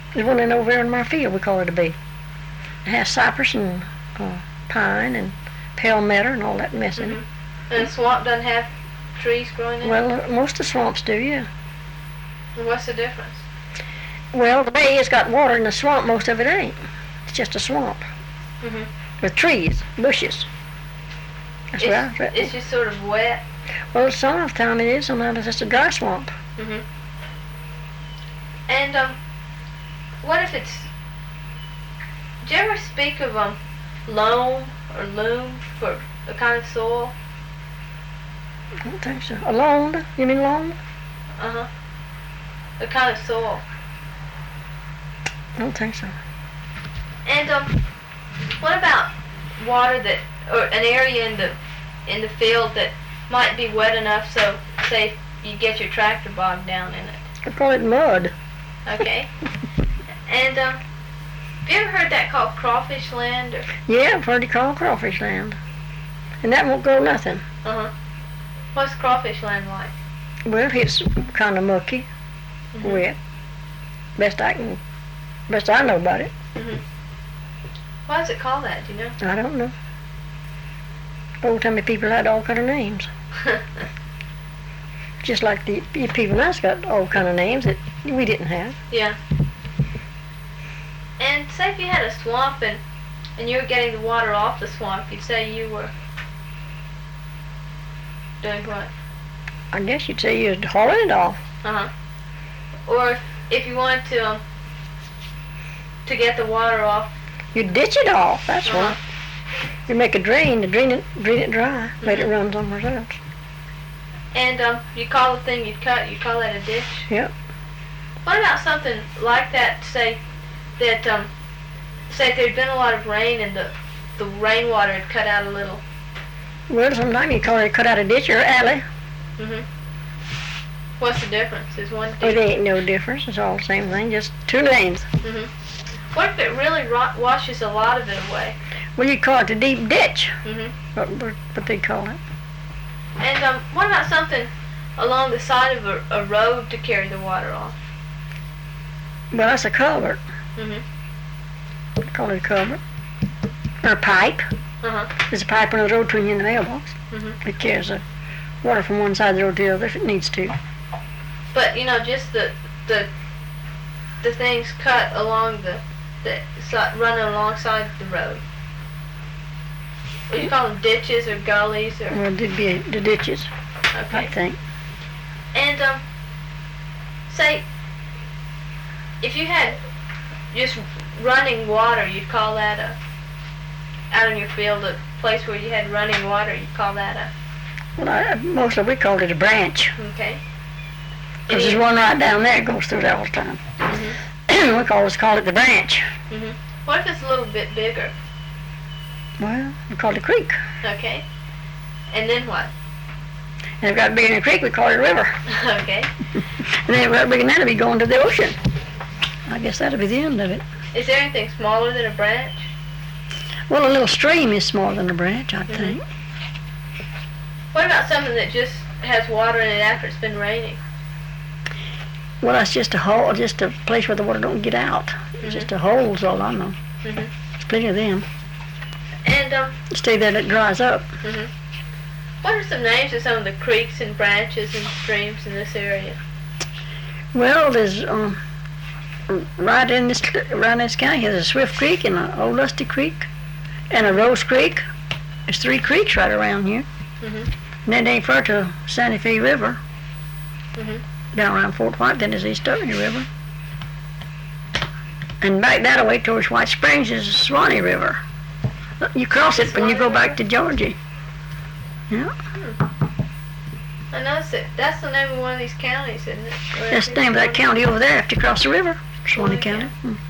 There's one in over there in my field. We call it a bay. It has cypress and pine and palmetto and all that mess in it. And the swamp doesn't have trees growing in it? Well, most of the swamps do, yeah. And what's the difference? Well, the bay has got water, and the swamp, most of it ain't. It's just a swamp with trees, bushes. That's right. It's just sort of wet. Well, some of the time it is. Sometimes it's just a dry swamp. And what if it's? Do you ever speak of loam or loam for a kind of soil? I don't think so. A loam? You mean loam? A kind of soil. I don't think so. And what about water that, or an area in the field that might be wet enough so, say, you get your tractor bogged down in it? I call it mud. Okay. And have you ever heard that called crawfish land? Or? Yeah, I've heard it called crawfish land. And that won't grow nothing. What's crawfish land like? Well, it's kind of mucky, wet. Best I know about it. Why is it called that? Do you know? I don't know. Old timey people had all kind of names. Just like the people now got all kind of names that we didn't have. Yeah. And say if you had a swamp and you were getting the water off the swamp, you'd say you were doing what? I guess you'd say you're hauling it off. Or if you wanted to get the water off, you ditch it off. That's what. You make a drain to drain it dry, let it run somewhere else. And you call the thing you cut, you call that a ditch? Yep. What about something like that? Say if there'd been a lot of rain and the rainwater had cut out a little. Well, sometimes you call it cut out a ditch or alley. What's the difference? Is one ditch? Well, there ain't no difference. It's all the same thing, just two names. What if it really washes a lot of it away? Well, you call it a deep ditch. What they call it. And what about something along the side of a road to carry the water off? Well, that's a culvert. Call it a culvert. Or a pipe. There's a pipe on the road between you and the mailbox. It carries the water from one side of the road to the other if it needs to. But just the things cut along running alongside the road. Would you call them ditches or gullies or? Well, it'd be the ditches. Okay. I think. And say if you had just running water, you'd call that out in your field, a place where you had running water, you'd call that Well, mostly we called it a branch. Okay. Because there's one right down there that goes through there all the time. We call it the branch. What if it's a little bit bigger? Well, we call it a creek. Okay. And then what? And if it got bigger than a creek, we call it a river. Okay. And then if it got bigger than that, it'd be going to the ocean. I guess that'd be the end of it. Is there anything smaller than a branch? Well, a little stream is smaller than a branch, I think. What about something that just has water in it after it's been raining? Well, that's just a hole, just a place where the water don't get out. It's just a hole is all I know. There's plenty of them. And stay there till it dries up. What are some names of some of the creeks and branches and streams in this area? Well, there's right in this county, there's a Swift Creek and an Old Lusty Creek and a Rose Creek. There's 3 creeks right around here. And then they further to Santa Fe River. Down around Fort White, then there's East Stony River. And back that way towards White Springs is the Swanee River. You cross it when you go back to Georgia. Yeah. I noticed it. That's the name of one of these counties, isn't it? That's the name of that county over there after you cross the river, Swanee County.